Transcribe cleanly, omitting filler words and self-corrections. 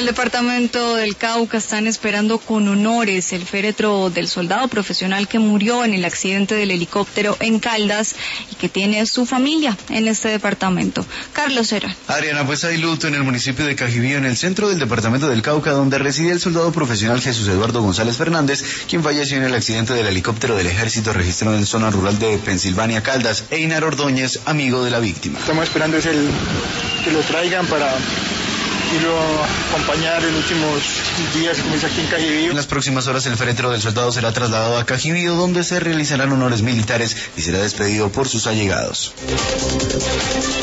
el departamento del Cauca están esperando con honores el féretro del soldado profesional que murió en el accidente del helicóptero en Caldas y que tiene su familia en este departamento. Carlos Herón. Adriana, pues hay luto en el municipio de Cajibío, en el centro del departamento del Cauca, donde residía el soldado profesional Jesús Eduardo González Fernández, quien falleció en el accidente del helicóptero del ejército registrado en zona rural de Pensilvania, Caldas. Einar Ordóñez, amigo de la víctima. Estamos esperando que lo traigan para irlo a acompañar en los últimos días, como dice aquí en Cajibío. En las próximas horas el féretro del soldado será trasladado a Cajibío, donde se realizarán honores militares y será despedido por sus allegados.